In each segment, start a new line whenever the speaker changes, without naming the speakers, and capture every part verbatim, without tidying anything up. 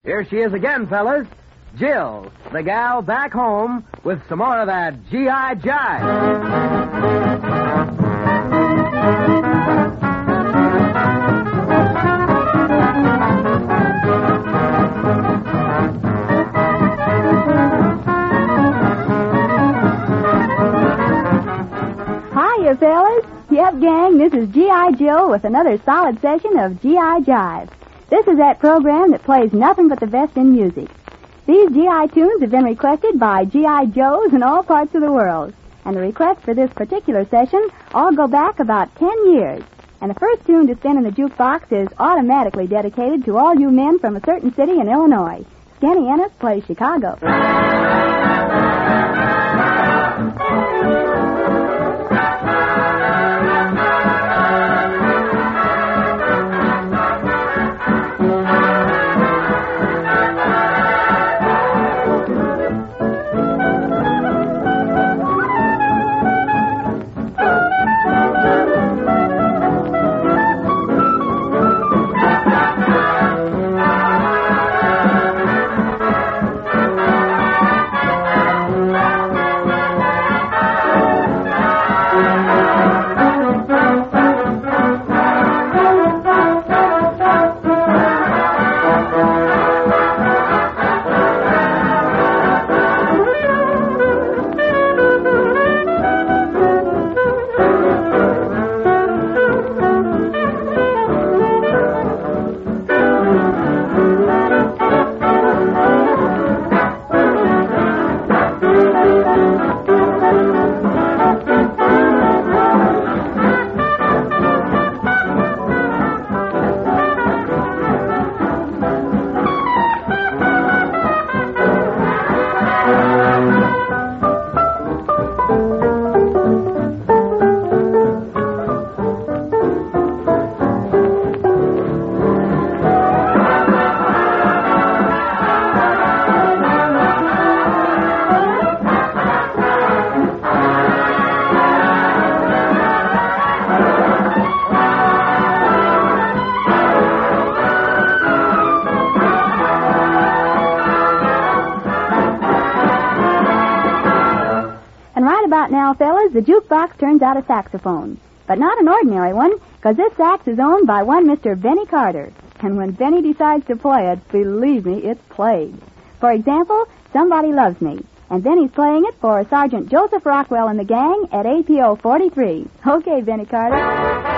Here she is again, fellas. Jill, the gal back home with some more of that G I. Jive.
Hiya, fellas. Yep, gang, this is G I. Jill with another solid session of G I. Jive. This is that program that plays nothing but the best in music. These G I tunes have been requested by G I. Joes in all parts of the world. And the requests for this particular session all go back about ten years. And the first tune to spin in the jukebox is automatically dedicated to all you men from a certain city in Illinois. Skinny Ennis plays Chicago. Now, fellas, the jukebox turns out a saxophone. But not an ordinary one, because this sax is owned by one Mister Benny Carter. And when Benny decides to play it, believe me, it's played. For example, Somebody Loves Me. And then he's playing it for Sergeant Joseph Rockwell and the gang at A P O forty-three. Okay, Benny Carter.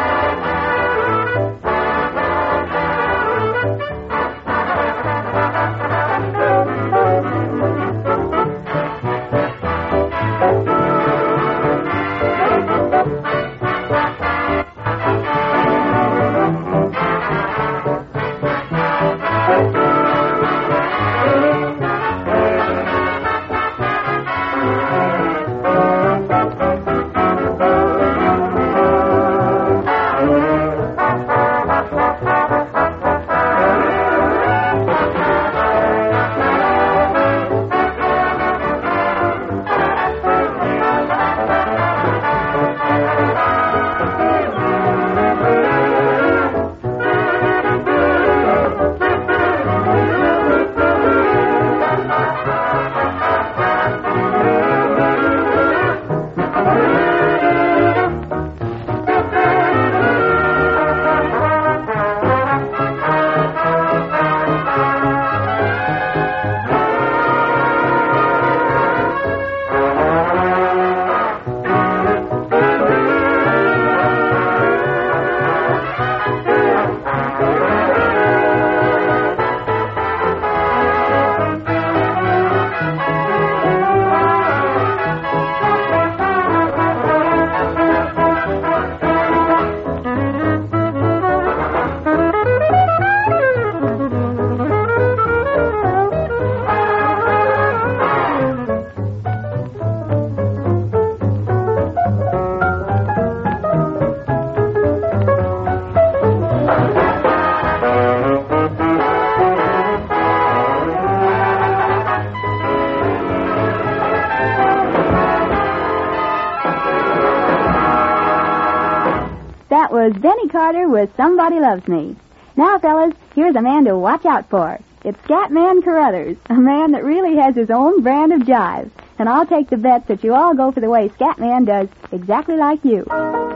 Was Benny Carter with Somebody Loves Me. Now, fellas, here's a man to watch out for. It's Scatman Carruthers, a man that really has his own brand of jive. And I'll take the bet that you all go for the way Scatman does, exactly like you.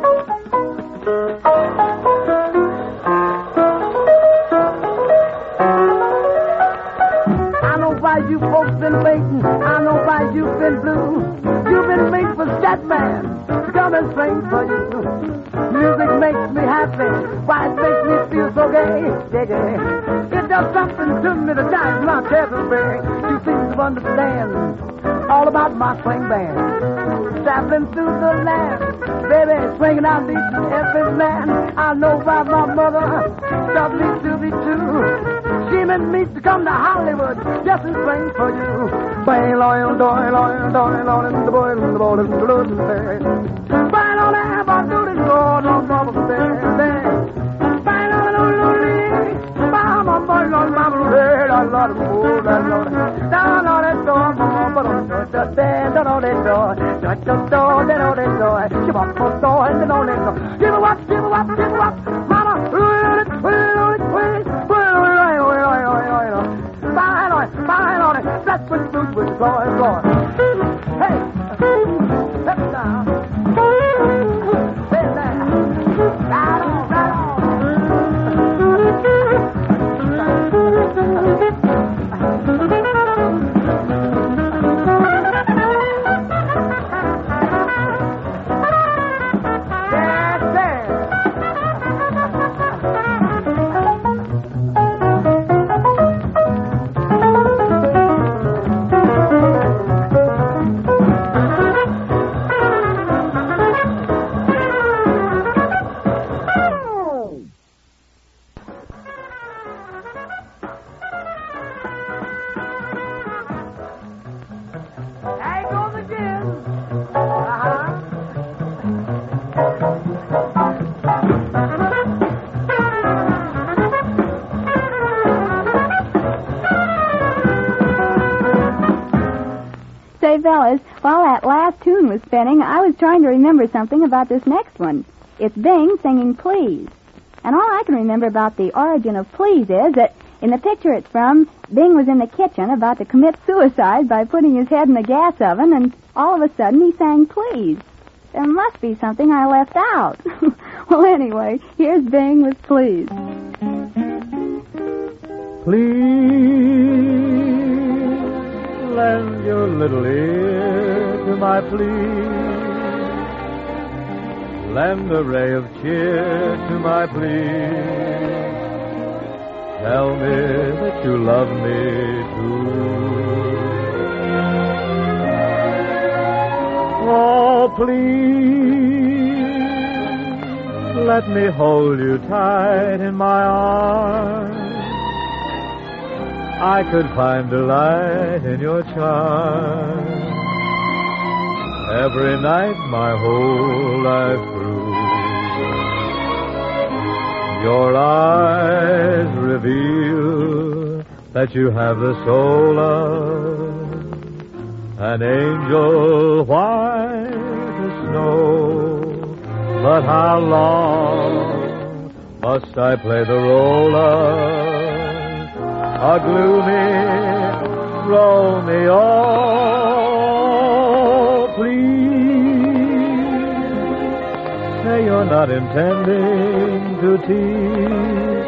I know why you folks been waiting. I know why you've been blue. You've been waiting for Scatman to come and sing for you. Music makes me happy. Why it makes me feel so gay, gay, gay. It does something to me that drives my terror away. You seem to understand all about my swing band. Traveling through the land, baby, swinging out each and every man. I know why my mother taught me to be true. She meant me to come to Hollywood just and swing for you. Bang, loyal, doy, loyal, doy, loyal, and the boy, and the boy, and the boy, and the boy. Bang, on that, but do this, Lord, on top of the bed. Bang, on the lily, bang, my boy, on my red, I love the boy, I love it. Down on that door, but on the bed, down on that door, down on that door, down on that door, give up for door, and then on that door. Give her up, give her up, give her up, mama, will it, will it, will it, will it, fine on it, fine on it, that's what food was, floor and floor. Hey, step down. Stay there. Right on, right on.
Say, fellas, while that last tune was spinning, I was trying to remember something about this next one. It's Bing singing Please. And all I can remember about the origin of Please is that in the picture it's from, Bing was in the kitchen about to commit suicide by putting his head in the gas oven, and all of a sudden he sang Please. There must be something I left out. Well, anyway, here's Bing with Please.
Please lend your little ear to my plea. Lend a ray of cheer to my plea. Tell me that you love me too. Oh, please let me hold you tight in my arms. I could find delight in your charm every night my whole life through. Your eyes reveal that you have the soul of an angel white as snow. But how long must I play the role of a gloomy Romeo? Please say you're not intending to tease.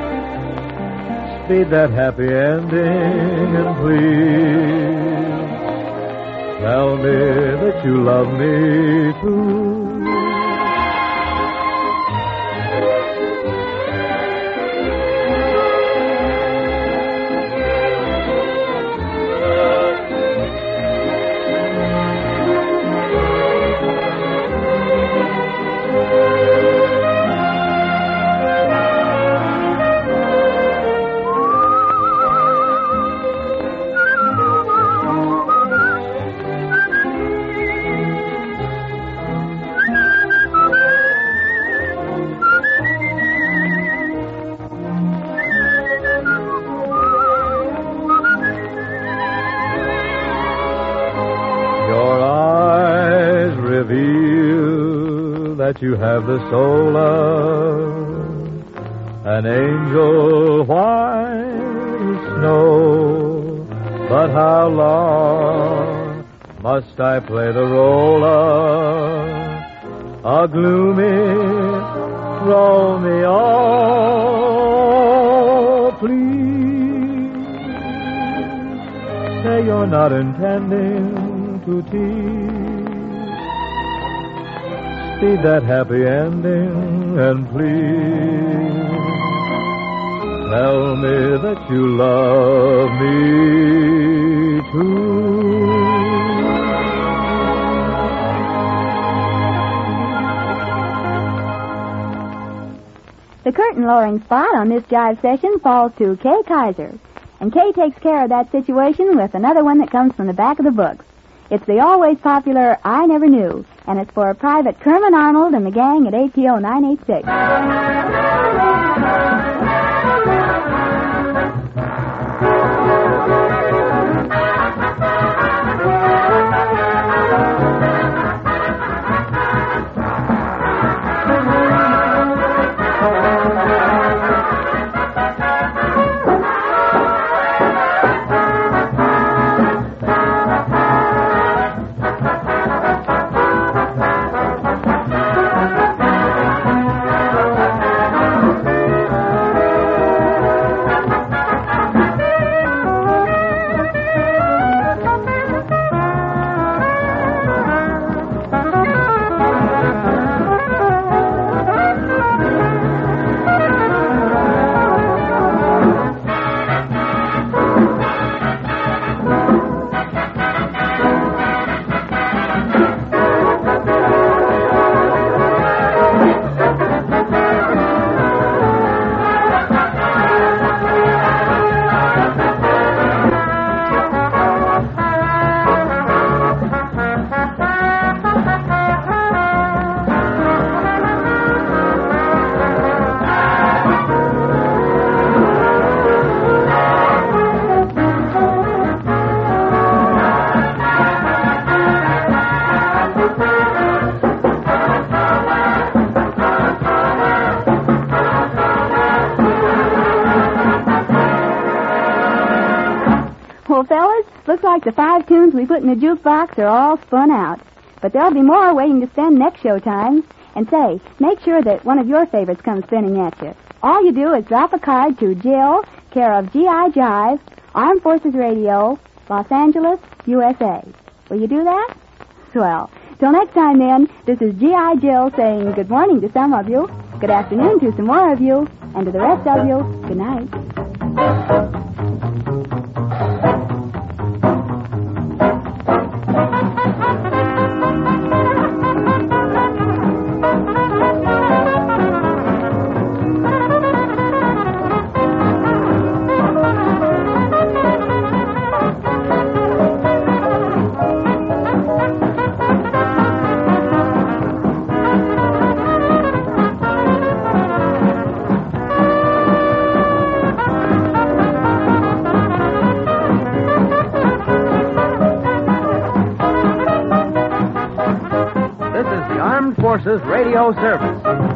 Speed that happy ending, and please tell me that you love me too. That you have the soul of an angel white as snow. But how long must I play the role of a gloomy Romeo? Please say you're not intending to tease. Speed that happy ending, and please tell me that you love me too.
The curtain-lowering spot on this jive session falls to Kay Kaiser. And Kay takes care of that situation with another one that comes from the back of the books. It's the always popular I Never Knew, and it's for Private Kerman Arnold and the gang at A T O nine eighty-six. Well, fellas, looks like the five tunes we put in the jukebox are all spun out. But there'll be more waiting to spin next showtime. And say, make sure that one of your favorites comes spinning at you. All you do is drop a card to Jill, care of G I Jive, Armed Forces Radio, Los Angeles, U S A. Will you do that? Swell. Till next time, then, this is G I Jill saying good morning to some of you, good afternoon to some more of you, and to the rest of you, good night.
Forces Radio Service.